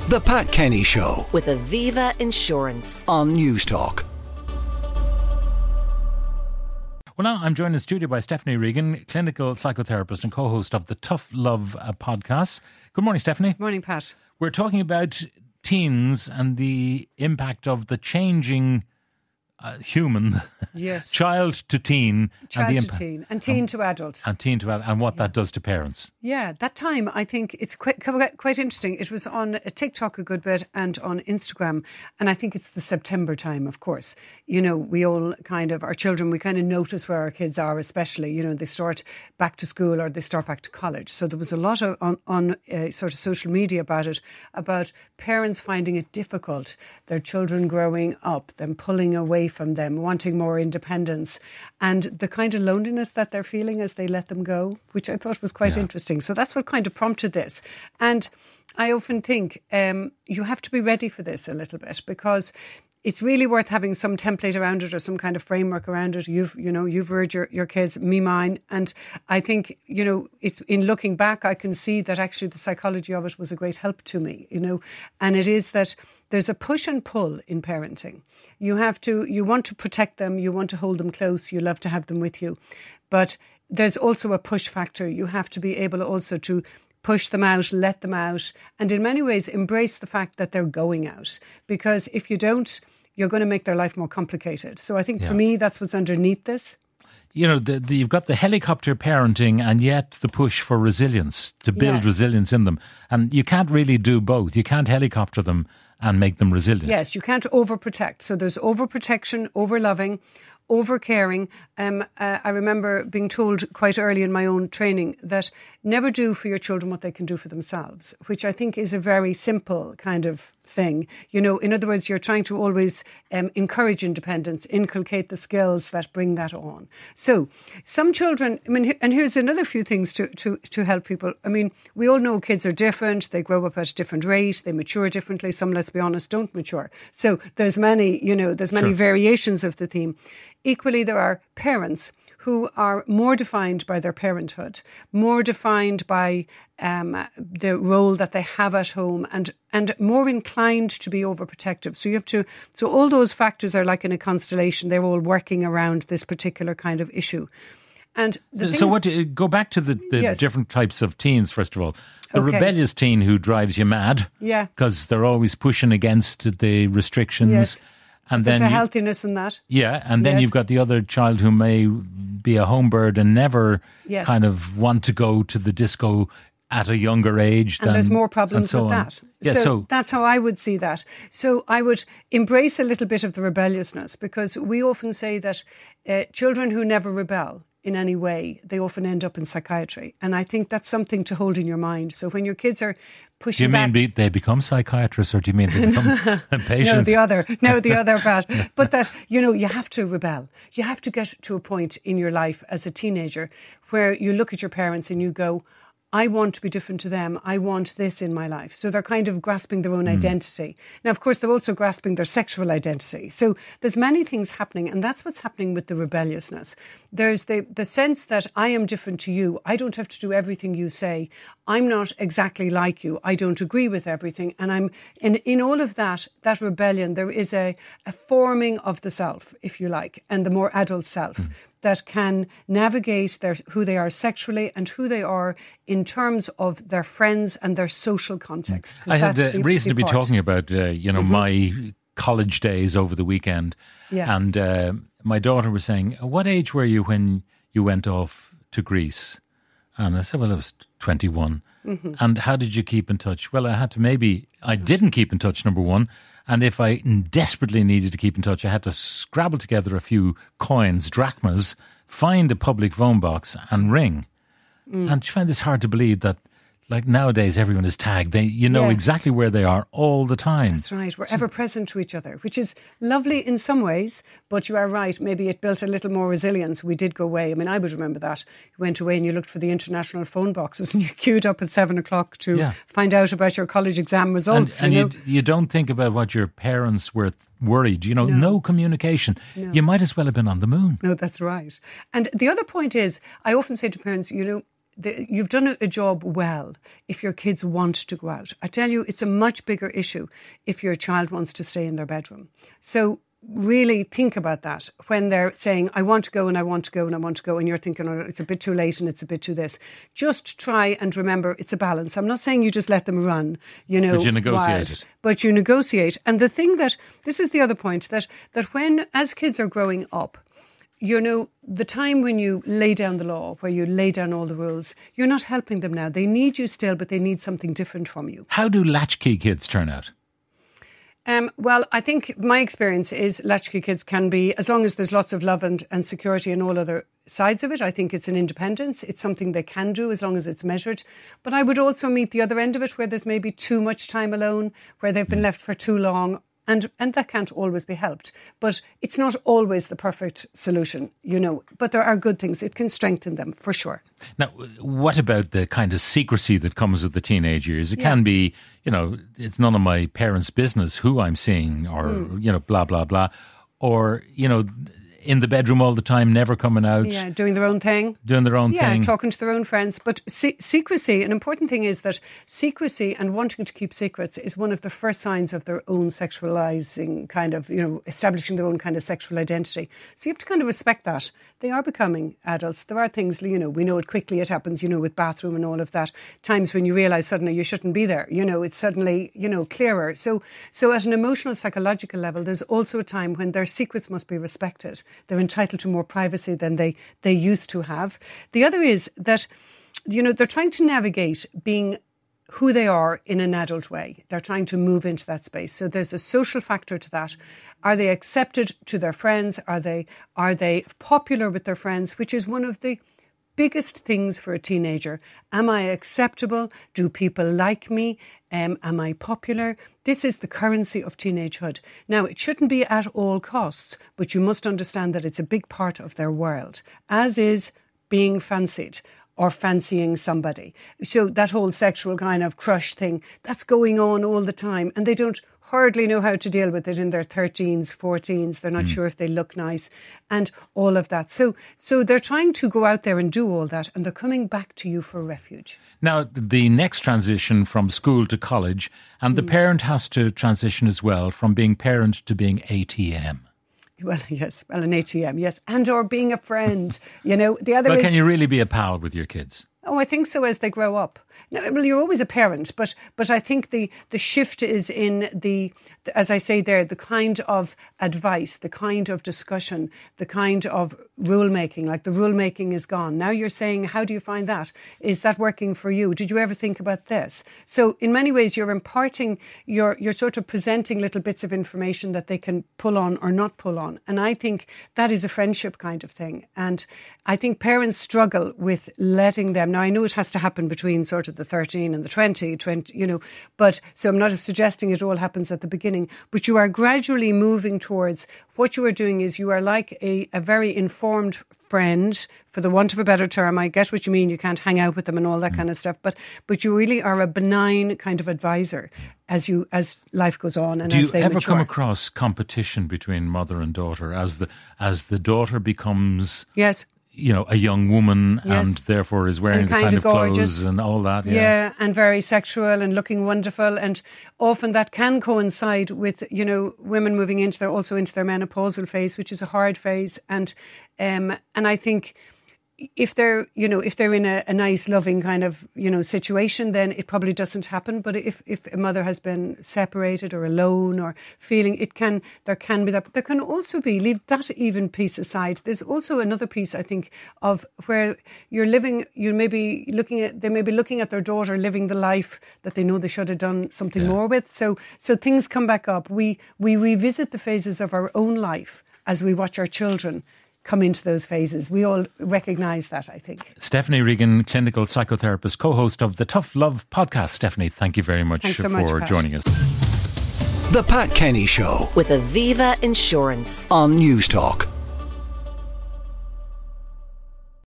The Pat Kenny Show with Aviva Insurance on News Talk. Well, now I'm joined in studio by Stephanie Regan, clinical psychotherapist and co-host of the Tough Love podcast. Good morning, Stephanie. Morning, Pat. We're talking about teens and the impact of the changing human, yes, child to teen, and teen to adult, and what that does to parents. Yeah, that time I think it's quite interesting. It was on TikTok a good bit and on Instagram, and I think it's the September time. Of course, you know, we all our children, we kind of notice where our kids are, especially, you know, they start back to school or they start back to college. So there was a lot of on sort of social media about it, about parents finding it difficult, their children growing up, them pulling away from them, wanting more independence, and the kind of loneliness that they're feeling as they let them go, which I thought was quite interesting. So that's what kind of prompted this. And I often think you have to be ready for this a little bit, because it's really worth having some template around it or some kind of framework around it. You've reared your kids, me, mine. And I think, you know, it's in looking back, I can see that actually the psychology of it was a great help to me, you know, and it is that there's a push and pull in parenting. You want to protect them, you want to hold them close, you love to have them with you. But there's also a push factor. You have to be able also to push them out, let them out, and in many ways embrace the fact that they're going out. Because if you don't, you're going to make their life more complicated. So I think for me, that's what's underneath this. You know, you've got the helicopter parenting and yet the push for resilience, to build resilience in them. And you can't really do both. You can't helicopter them and make them resilient. Yes, you can't overprotect. So there's overprotection, overloving, overcaring. I remember being told quite early in my own training that never do for your children what they can do for themselves, which I think is a very simple kind of thing. You know, in other words, you're trying to always encourage independence, inculcate the skills that bring that on. So some children, I mean, and here's another few things to help people. I mean, we all know kids are different. They grow up at a different rate. They mature differently. Some, let's be honest, don't mature. So there's many variations of the theme. Equally, there are parents who are more defined by their parenthood, more defined by the role that they have at home, and more inclined to be overprotective. So all those factors are like in a constellation. They're all working around this particular kind of issue. And go back to the different types of teens, first of all. The rebellious teen who drives you mad, because they're always pushing against the restrictions. Yes. And there's then a healthiness in that. Yeah, and then you've got the other child who may be a home bird and never kind of want to go to the disco at a younger age. And there's more problems with that. Yeah, so that's how I would see that. So I would embrace a little bit of the rebelliousness, because we often say that children who never rebel in any way, they often end up in psychiatry. And I think that's something to hold in your mind. So when your kids are pushing back... Do you mean they become psychiatrists, or do you mean they become patients? No, the other part. But that, you know, you have to rebel. You have to get to a point in your life as a teenager where you look at your parents and you go, I want to be different to them. I want this in my life. So they're kind of grasping their own identity. Now, of course, they're also grasping their sexual identity. So there's many things happening, and that's what's happening with the rebelliousness. There's the sense that I am different to you. I don't have to do everything you say. I'm not exactly like you. I don't agree with everything. And I'm in all of that rebellion, there is a forming of the self, if you like, and the more adult self. That can navigate who they are sexually and who they are in terms of their friends and their social context. I had reason to be talking about, my college days over the weekend. Yeah. And my daughter was saying, what age were you when you went off to Greece? And I said, well, I was 21. Mm-hmm. And how did you keep in touch? Well, I didn't keep in touch, number one. And if I desperately needed to keep in touch, I had to scrabble together a few coins, drachmas, find a public phone box and ring. And she found this hard to believe that, like nowadays, everyone is tagged. You know exactly where they are all the time. That's right. We're ever present to each other, which is lovely in some ways. But you are right. Maybe it built a little more resilience. We did go away. I mean, I would remember that. You went away and you looked for the international phone boxes and you queued up at 7:00 to find out about your college exam results. And you don't think about what your parents were worried. No communication. No. You might as well have been on the moon. No, that's right. And the other point is, I often say to parents, you've done a job well if your kids want to go out. I tell you, it's a much bigger issue if your child wants to stay in their bedroom. So really think about that when they're saying, I want to go and I want to go and I want to go, and you're thinking, oh, it's a bit too late and it's a bit too this. Just try and remember it's a balance. I'm not saying you just let them run, but you negotiate wild, it. But you negotiate. And the thing this is the other point, that when, as kids are growing up, the time when you lay down the law, where you lay down all the rules, you're not helping them now. They need you still, but they need something different from you. How do latchkey kids turn out? Well, I think my experience is latchkey kids can be, as long as there's lots of love and security and all other sides of it, I think it's an independence. It's something they can do as long as it's measured. But I would also meet the other end of it, where there's maybe too much time alone, where they've been left for too long. And that can't always be helped. But it's not always the perfect solution, But there are good things. It can strengthen them, for sure. Now, what about the kind of secrecy that comes with the teenage years? It can be, it's none of my parents' business who I'm seeing, or, blah, blah, blah. Or, in the bedroom all the time, never coming out. Yeah, doing their own thing. Yeah, talking to their own friends. But secrecy, an important thing is that secrecy and wanting to keep secrets is one of the first signs of their own sexualizing kind of, establishing their own kind of sexual identity. So you have to kind of respect that. They are becoming adults. There are things, we know it quickly. It happens, with bathroom and all of that. Times when you realise suddenly you shouldn't be there. It's suddenly, clearer. So at an emotional, psychological level, there's also a time when their secrets must be respected. They're entitled to more privacy than they used to have. The other is that, they're trying to navigate being who they are in an adult way. They're trying to move into that space. So there's a social factor to that. Are they accepted to their friends? Are they popular with their friends? Which is one of the biggest things for a teenager. Am I acceptable? Do people like me? Am I popular? This is the currency of teenagehood. Now, it shouldn't be at all costs, but you must understand that it's a big part of their world, as is being fancied or fancying somebody. So that whole sexual kind of crush thing, that's going on all the time, and they don't hardly know how to deal with it in their 13s, 14s. They're not sure if they look nice and all of that. So they're trying to go out there and do all that, and they're coming back to you for refuge. Now, the next transition from school to college, and the parent has to transition as well from being parent to being ATM. Well, yes. Well, an ATM, yes. And or being a friend, The other is... Can you really be a pal with your kids? Oh, I think so, as they grow up. No, well, you're always a parent, but I think the shift is in the, as I say there, the kind of advice, the kind of discussion, the kind of rule making. Like the rule making is gone. Now you're saying, how do you find that? Is that working for you? Did you ever think about this? So in many ways, you're imparting, you're sort of presenting little bits of information that they can pull on or not pull on. And I think that is a friendship kind of thing. And I think parents struggle with letting them. Now, I know it has to happen between sort of the 13 and the 20, but so I'm not suggesting it all happens at the beginning, but you are gradually moving towards what you are doing is you are like a very informed friend, for the want of a better term. I get what you mean. You can't hang out with them and all that kind of stuff, but you really are a benign kind of advisor as life goes on and as they mature. Do you ever come across competition between mother and daughter as the daughter becomes... Yes. A young woman, yes, and therefore is wearing the kind of clothes and all that. Yeah, and very sexual and looking wonderful. And often that can coincide with, women moving into their menopausal phase, which is a hard phase. And I think if they're in a nice, loving kind of, situation, then it probably doesn't happen. But if a mother has been separated or alone or feeling, there can be that. But there can also be, leave that even piece aside. There's also another piece, I think, of where you're living, they may be looking at their daughter living the life that they know they should have done something more with. So things come back up. We revisit the phases of our own life as we watch our children come into those phases. We all recognise that, I think. Stephanie Regan, clinical psychotherapist, co-host of the Tough Love podcast. Stephanie, thank you very much for joining us. The Pat Kenny Show with Aviva Insurance on News Talk.